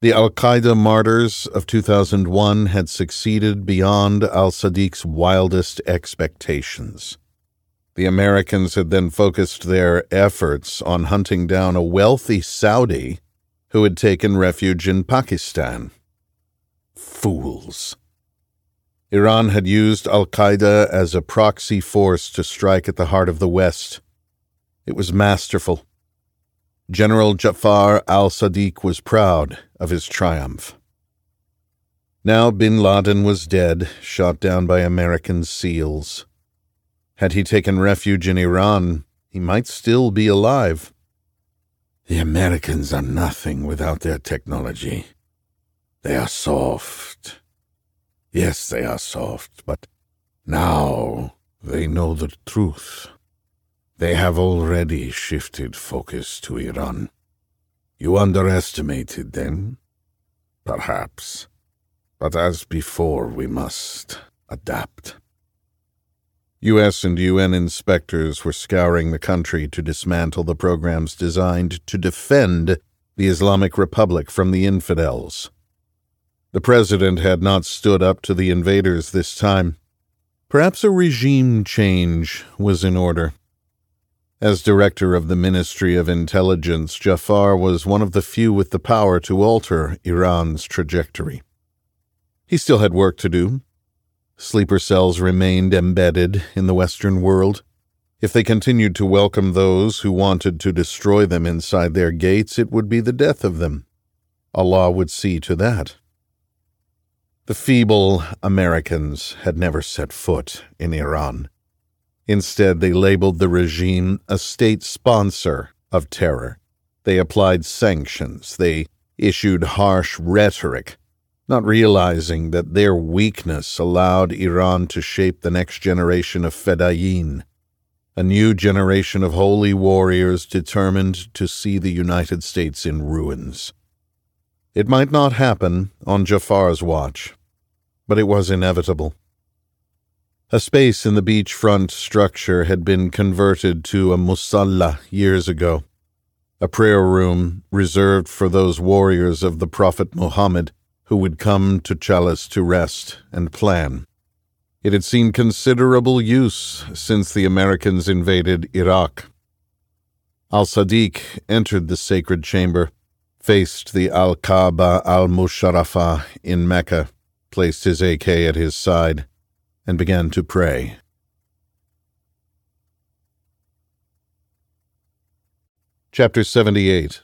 The al-Qaeda martyrs of 2001 had succeeded beyond al-Sadiq's wildest expectations. The Americans had then focused their efforts on hunting down a wealthy Saudi who had taken refuge in Pakistan. Fools. Iran had used al-Qaeda as a proxy force to strike at the heart of the West. It was masterful. General Jafar al-Sadiq was proud of his triumph. Now bin Laden was dead, shot down by American SEALs. Had he taken refuge in Iran, he might still be alive. The Americans are nothing without their technology. They are soft. Yes, they are soft, but now they know the truth. They have already shifted focus to Iran. You underestimated them? Perhaps. But as before, we must adapt. U.S. and UN inspectors were scouring the country to dismantle the programs designed to defend the Islamic Republic from the infidels. The president had not stood up to the invaders this time. Perhaps a regime change was in order. As director of the Ministry of Intelligence, Jafar was one of the few with the power to alter Iran's trajectory. He still had work to do. Sleeper cells remained embedded in the Western world. If they continued to welcome those who wanted to destroy them inside their gates, it would be the death of them. Allah would see to that. The feeble Americans had never set foot in Iran. Instead, they labeled the regime a state sponsor of terror. They applied sanctions. They issued harsh rhetoric, not realizing that their weakness allowed Iran to shape the next generation of Fedayeen, a new generation of holy warriors determined to see the United States in ruins. It might not happen on Jafar's watch, but it was inevitable. A space in the beachfront structure had been converted to a musalla years ago, a prayer room reserved for those warriors of the Prophet Muhammad who would come to Chalice to rest and plan. It had seen considerable use since the Americans invaded Iraq. Al-Sadiq entered the sacred chamber, faced the Al-Kaaba al-Musharrafah in Mecca, placed his AK at his side, and began to pray. Chapter 78.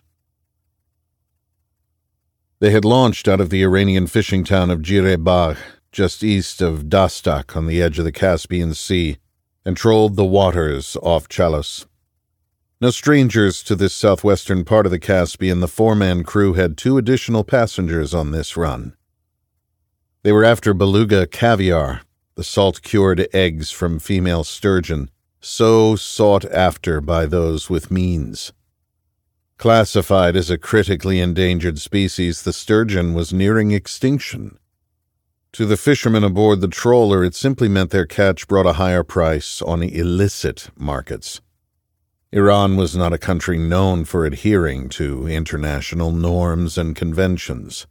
They had launched out of the Iranian fishing town of Jirebagh, just east of Dastak on the edge of the Caspian Sea, and trolled the waters off Chalos. No strangers to this southwestern part of the Caspian, the four-man crew had 2 additional passengers on this run. They were after beluga caviar, the salt-cured eggs from female sturgeon, so sought after by those with means. Classified as a critically endangered species, the sturgeon was nearing extinction. To the fishermen aboard the trawler, it simply meant their catch brought a higher price on illicit markets. Iran was not a country known for adhering to international norms and conventions.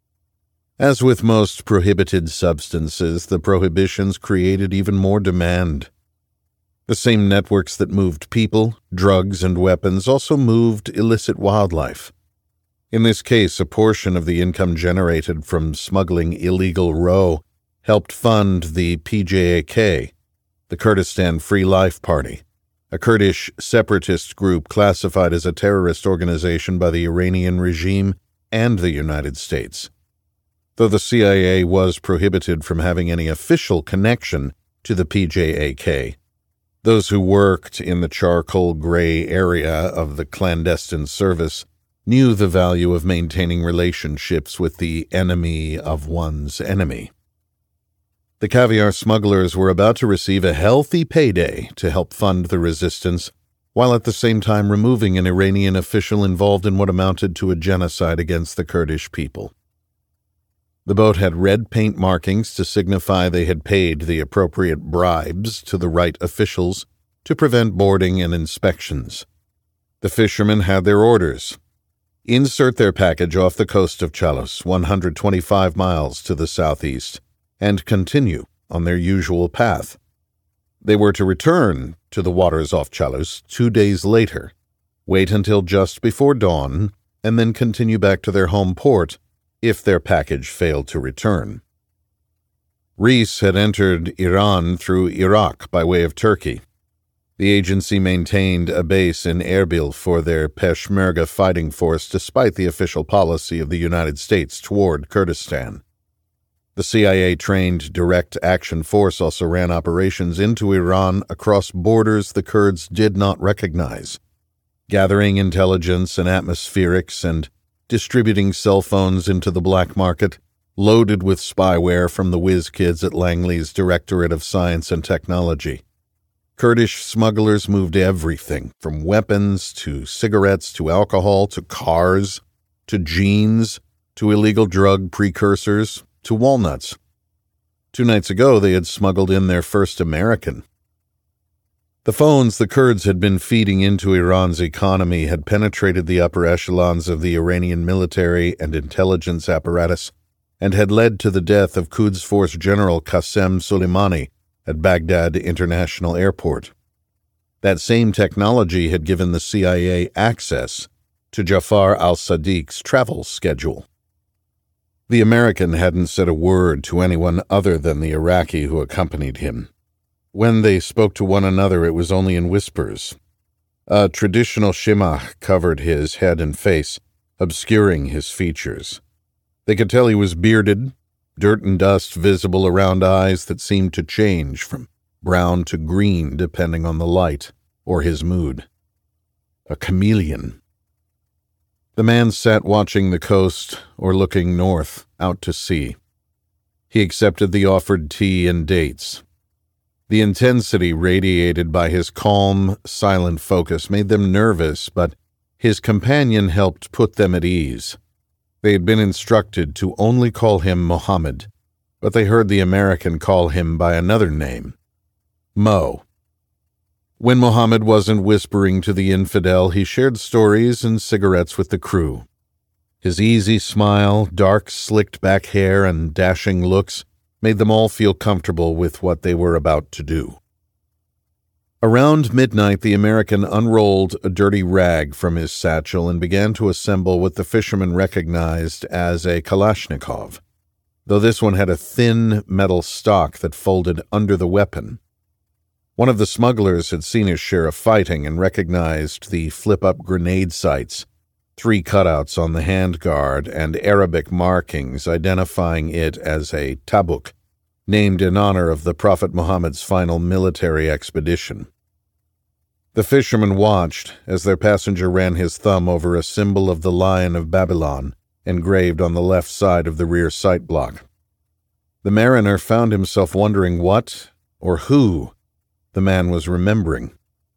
As with most prohibited substances, the prohibitions created even more demand. The same networks that moved people, drugs, and weapons also moved illicit wildlife. In this case, a portion of the income generated from smuggling illegal roe helped fund the PJAK, the Kurdistan Free Life Party, a Kurdish separatist group classified as a terrorist organization by the Iranian regime and the United States. Though the CIA was prohibited from having any official connection to the PJAK, those who worked in the charcoal gray area of the clandestine service knew the value of maintaining relationships with the enemy of one's enemy. The caviar smugglers were about to receive a healthy payday to help fund the resistance, while at the same time removing an Iranian official involved in what amounted to a genocide against the Kurdish people. The boat had red paint markings to signify they had paid the appropriate bribes to the right officials to prevent boarding and inspections. The fishermen had their orders. insert their package off the coast of Chalos, 125 miles to the southeast, and continue on their usual path. They were to return to the waters off Chalos 2 days later, wait until just before dawn, and then continue back to their home port if their package failed to return. Rees had entered Iran through Iraq by way of Turkey. The agency maintained a base in Erbil for their Peshmerga fighting force despite the official policy of the United States toward Kurdistan. The CIA-trained Direct Action Force also ran operations into Iran across borders the Kurds did not recognize, gathering intelligence and atmospherics and distributing cell phones into the black market, loaded with spyware from the whiz kids at Langley's Directorate of Science and Technology. Kurdish smugglers moved everything from weapons to cigarettes to alcohol to cars to jeans to illegal drug precursors to walnuts. 2 nights ago, they had smuggled in their first American. The phones the Kurds had been feeding into Iran's economy had penetrated the upper echelons of the Iranian military and intelligence apparatus and had led to the death of Quds Force General Qasem Soleimani at Baghdad International Airport. That same technology had given the CIA access to Jafar al-Sadiq's travel schedule. The American hadn't said a word to anyone other than the Iraqi who accompanied him. When they spoke to one another, it was only in whispers. A traditional shimah covered his head and face, obscuring his features. They could tell he was bearded, dirt and dust visible around eyes that seemed to change from brown to green depending on the light or his mood. A chameleon. The man sat watching the coast or looking north, out to sea. He accepted the offered tea and dates. The intensity radiated by his calm, silent focus made them nervous, but his companion helped put them at ease. They had been instructed to only call him Mohammed, but they heard the American call him by another name, Mo. When Mohammed wasn't whispering to the infidel, he shared stories and cigarettes with the crew. His easy smile, dark, slicked-back hair, and dashing looks made them all feel comfortable with what they were about to do. Around midnight, the American unrolled a dirty rag from his satchel and began to assemble what the fisherman recognized as a Kalashnikov, though this one had a thin metal stock that folded under the weapon. One of the smugglers had seen his share of fighting and recognized the flip-up grenade sights, 3 cutouts on the handguard, and Arabic markings identifying it as a tabuk, named in honor of the Prophet Muhammad's final military expedition. The fisherman watched as their passenger ran his thumb over a symbol of the Lion of Babylon engraved on the left side of the rear sight block. The mariner found himself wondering what, or who, the man was remembering.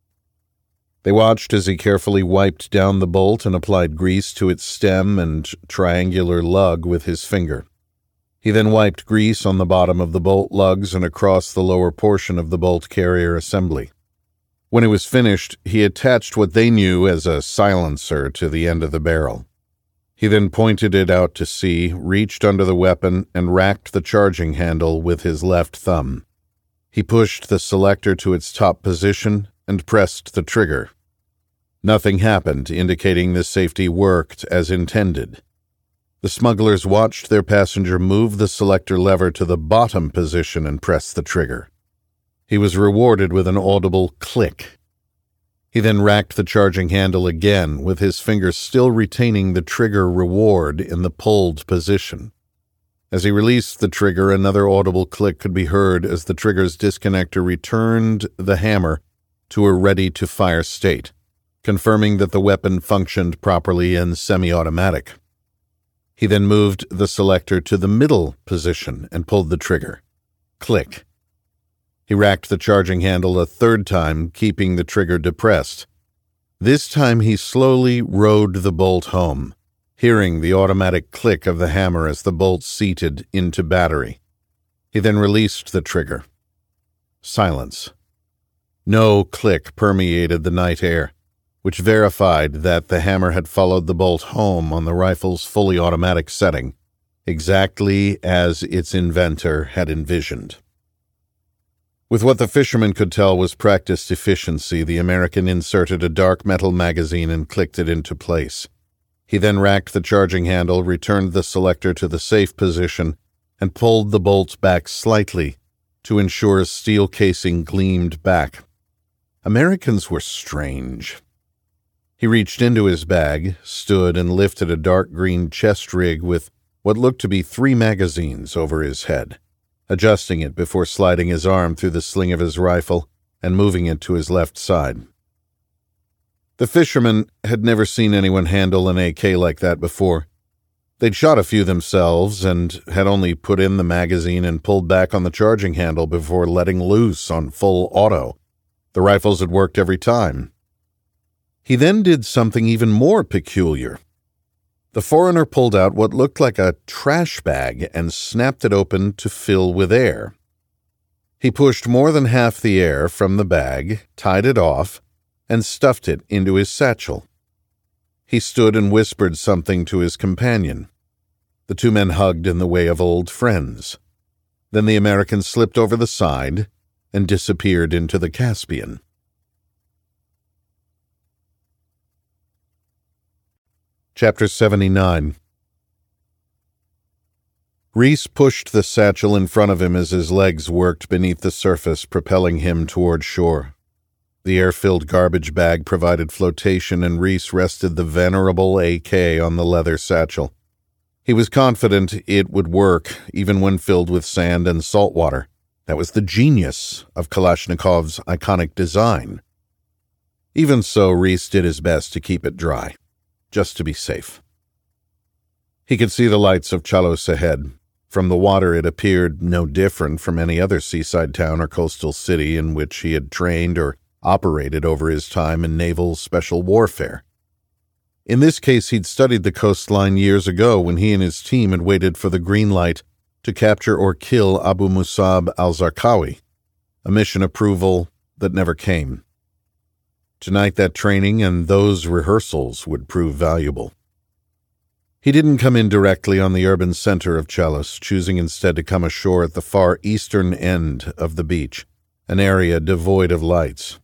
They watched as he carefully wiped down the bolt and applied grease to its stem and triangular lug with his finger. He then wiped grease on the bottom of the bolt lugs and across the lower portion of the bolt carrier assembly. When it was finished, he attached what they knew as a silencer to the end of the barrel. He then pointed it out to sea, reached under the weapon, and racked the charging handle with his left thumb. He pushed the selector to its top position and pressed the trigger. Nothing happened, indicating the safety worked as intended. The smugglers watched their passenger move the selector lever to the bottom position and press the trigger. He was rewarded with an audible click. He then racked the charging handle again, with his fingers still retaining the trigger reward in the pulled position. As he released the trigger, another audible click could be heard as the trigger's disconnector returned the hammer to a ready-to-fire state, confirming that the weapon functioned properly and semi-automatic. He then moved the selector to the middle position and pulled the trigger. Click. He racked the charging handle a third time, keeping the trigger depressed. This time he slowly rode the bolt home, hearing the automatic click of the hammer as the bolt seated into battery. He then released the trigger. Silence. No click permeated the night air, which verified that the hammer had followed the bolt home on the rifle's fully automatic setting, exactly as its inventor had envisioned. With what the fisherman could tell was practiced efficiency, the American inserted a dark metal magazine and clicked it into place. He then racked the charging handle, returned the selector to the safe position, and pulled the bolts back slightly to ensure a steel casing gleamed back. Americans were strange. He reached into his bag, stood, and lifted a dark green chest rig with what looked to be 3 magazines over his head, adjusting it before sliding his arm through the sling of his rifle and moving it to his left side. The fisherman had never seen anyone handle an AK like that before. They'd shot a few themselves and had only put in the magazine and pulled back on the charging handle before letting loose on full auto. The rifles had worked every time. He then did something even more peculiar. The foreigner pulled out what looked like a trash bag and snapped it open to fill with air. He pushed more than half the air from the bag, tied it off, and stuffed it into his satchel. He stood and whispered something to his companion. The 2 men hugged in the way of old friends. Then the American slipped over the side and disappeared into the Caspian. Chapter 79. Reese pushed the satchel in front of him as his legs worked beneath the surface, propelling him toward shore. The air-filled garbage bag provided flotation, and Reese rested the venerable AK on the leather satchel. He was confident it would work, even when filled with sand and salt water. That was the genius of Kalashnikov's iconic design. Even so, Reese did his best to keep it dry, just to be safe. He could see the lights of Chalos ahead. From the water, it appeared no different from any other seaside town or coastal city in which he had trained or operated over his time in naval special warfare. In this case, he'd studied the coastline years ago when he and his team had waited for the green light to capture or kill Abu Musab al-Zarqawi, a mission approval that never came. Tonight, that training and those rehearsals would prove valuable. He didn't come in directly on the urban center of Chalos, choosing instead to come ashore at the far eastern end of the beach, an area devoid of lights.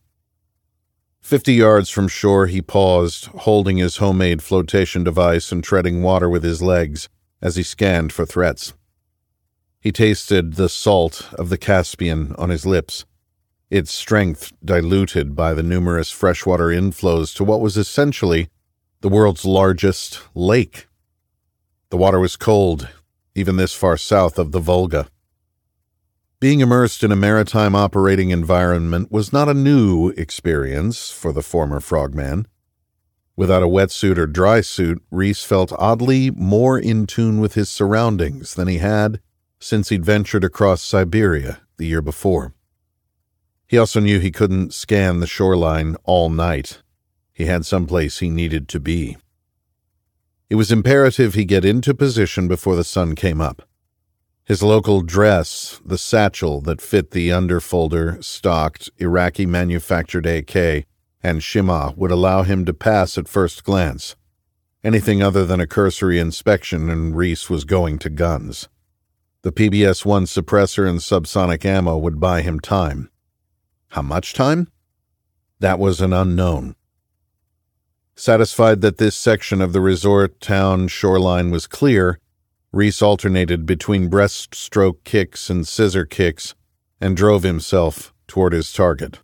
50 yards from shore, he paused, holding his homemade flotation device and treading water with his legs as he scanned for threats. He tasted the salt of the Caspian on his lips, its strength diluted by the numerous freshwater inflows to what was essentially the world's largest lake. The water was cold, even this far south of the Volga. Being immersed in a maritime operating environment was not a new experience for the former frogman. Without a wetsuit or dry suit, Reese felt oddly more in tune with his surroundings than he had since he'd ventured across Siberia the year before. He also knew he couldn't scan the shoreline all night. He had someplace he needed to be. It was imperative he get into position before the sun came up. His local dress, the satchel that fit the underfolder, stocked Iraqi-manufactured AK, and Shima would allow him to pass at first glance. Anything other than a cursory inspection, and Reese was going to guns. The PBS-1 suppressor and subsonic ammo would buy him time. How much time? That was an unknown. Satisfied that this section of the resort town shoreline was clear, Reese alternated between breaststroke kicks and scissor kicks and drove himself toward his target.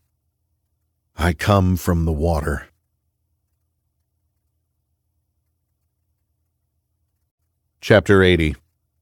I come from the water. Chapter 80.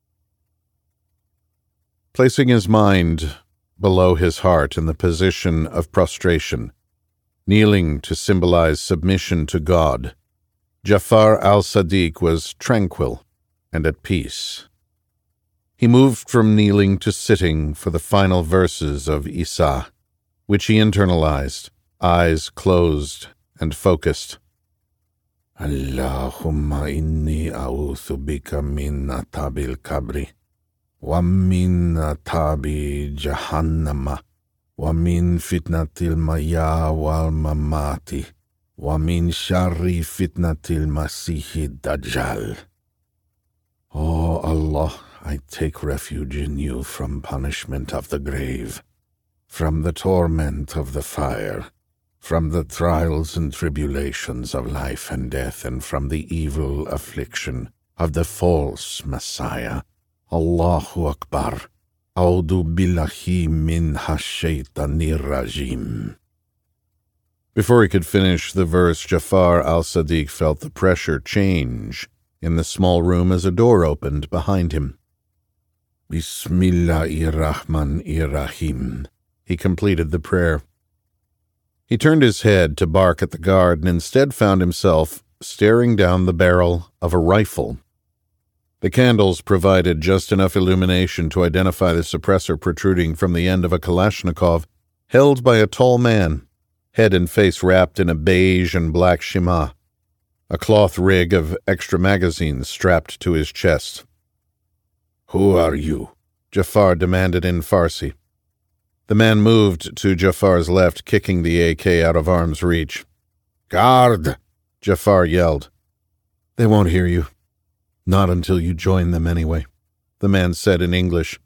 Placing his mind below his heart in the position of prostration, kneeling to symbolize submission to God, Jafar al-Sadiq was tranquil and at peace. He moved from kneeling to sitting for the final verses of Isa, which he internalized, eyes closed and focused. Allahumma inni a'udhu bika min atabil kabri, wa min atabi jahannama, wa min fitnatil maya wal mamati, وَمِن شَرِّ فِتْنَةِ الْمَسِيحِ الدَّجَّالِ. O Allah, I take refuge in you from punishment of the grave, from the torment of the fire, from the trials and tribulations of life and death, and from the evil affliction of the false Messiah. Allahu Akbar. A'udhu billahi min hashaytanir rajim. Before he could finish the verse, Jafar al-Sadiq felt the pressure change in the small room as a door opened behind him. Bismillahirrahmanirrahim. He completed the prayer. He turned his head to bark at the guard and instead found himself staring down the barrel of a rifle. The candles provided just enough illumination to identify the suppressor protruding from the end of a Kalashnikov held by a tall man, head and face wrapped in a beige and black shima, a cloth rig of extra magazines strapped to his chest. Who are you? Jafar demanded in Farsi. The man moved to Jafar's left, kicking the AK out of arm's reach. Guard! Jafar yelled. They won't hear you. Not until you join them anyway, the man said in English.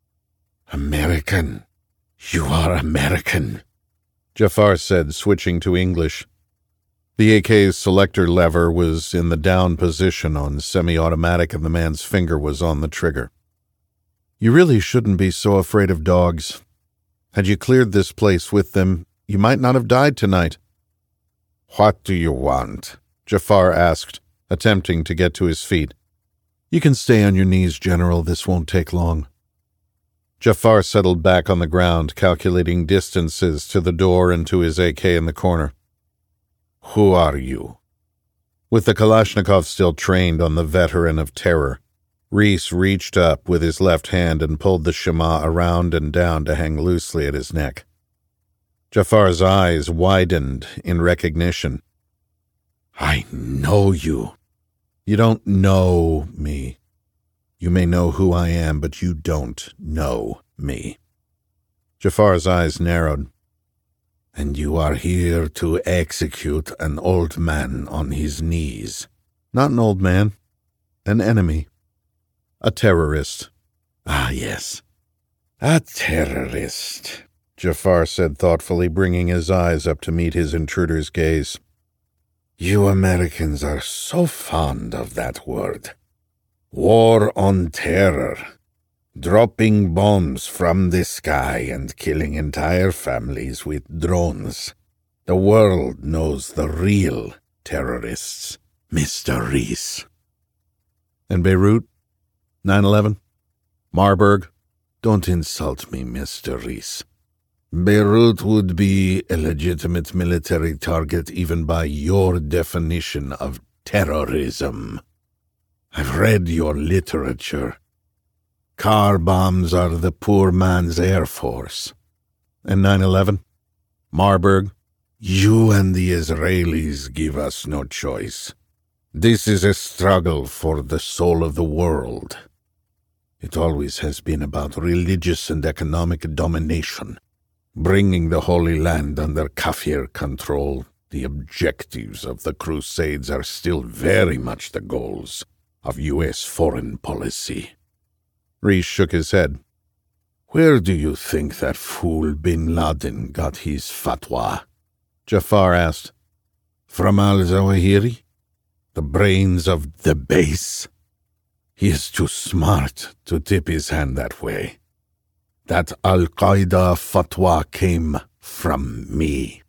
American. You are American, Jafar said, switching to English. The AK's selector lever was in the down position on semi-automatic and the man's finger was on the trigger. You really shouldn't be so afraid of dogs. Had you cleared this place with them, you might not have died tonight. What do you want? Jafar asked, attempting to get to his feet. You can stay on your knees, General. This won't take long. Jafar settled back on the ground, calculating distances to the door and to his AK in the corner. Who are you? With the Kalashnikov still trained on the veteran of terror, Reese reached up with his left hand and pulled the shema around and down to hang loosely at his neck. Jafar's eyes widened in recognition. I know you. You don't know me. You may know who I am, but you don't know me. Jafar's eyes narrowed. And you are here to execute an old man on his knees. Not an old man. An enemy. A terrorist. Ah, yes. A terrorist, Jafar said thoughtfully, bringing his eyes up to meet his intruder's gaze. You Americans are so fond of that word. War on terror. Dropping bombs from the sky and killing entire families with drones. The world knows the real terrorists, Mr. Reese. And Beirut? 9/11? Marburg? Don't insult me, Mr. Reese. Beirut would be a legitimate military target even by your definition of terrorism. I've read your literature. Car bombs are the poor man's Air Force. And 9/11? Marburg? You and the Israelis give us no choice. This is a struggle for the soul of the world. It always has been about religious and economic domination. Bringing the Holy Land under Kafir control, the objectives of the Crusades are still very much the goals of U.S. foreign policy. Reese shook his head. Where do you think that fool Bin Laden got his fatwa? Jafar asked. From al-Zawahiri? The brains of the base? He is too smart to tip his hand that way. That Al-Qaeda fatwa came from me.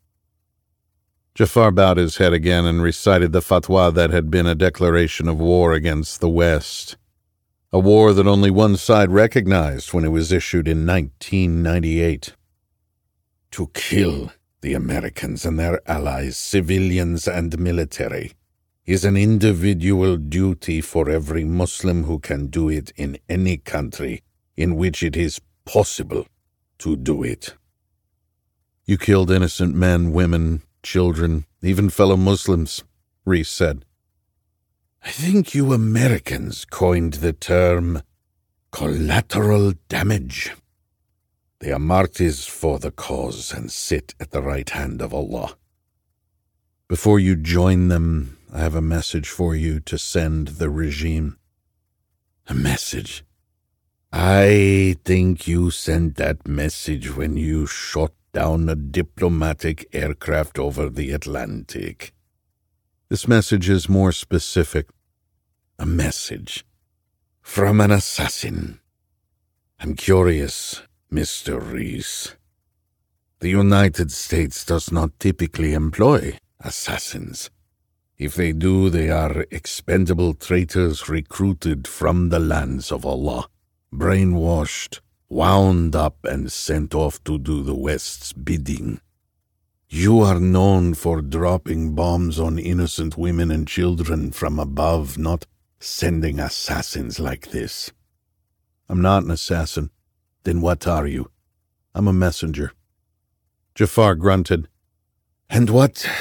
Jafar bowed his head again and recited the fatwa that had been a declaration of war against the West. A war that only one side recognized when it was issued in 1998. To kill the Americans and their allies, civilians and military, is an individual duty for every Muslim who can do it in any country in which it is possible to do it. You killed innocent men, women, children, even fellow Muslims, Reese said. I think you Americans coined the term collateral damage. They are martyrs for the cause and sit at the right hand of Allah. Before you join them, I have a message for you to send the regime. A message? I think you sent that message when you shot down a diplomatic aircraft over the Atlantic. This message is more specific. A message from an assassin. I'm curious, Mr. Reese. The United States does not typically employ assassins. If they do, they are expendable traitors recruited from the lands of Allah, brainwashed, wound up, and sent off to do the West's bidding. You are known for dropping bombs on innocent women and children from above, not sending assassins like this. I'm not an assassin. Then what are you? I'm a messenger. Jafar grunted. And what